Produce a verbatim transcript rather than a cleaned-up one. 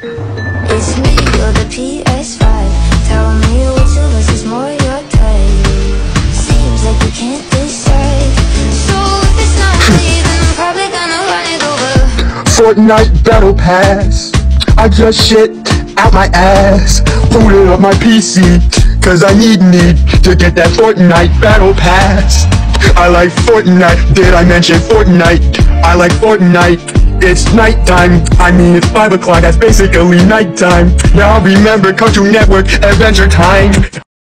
It's me or the P S five. Tell me which of us is more your type. Seems like you can't decide. So if it's not me, then I'm probably gonna run it over. Fortnite Battle Pass, I just shit out my ass. Booted up my P C, cause I need need to get that Fortnite Battle Pass. I like Fortnite, did I mention Fortnite? I like Fortnite. It's nighttime, I mean it's five o'clock, that's basically nighttime. Now remember Cartoon Network, Adventure Time.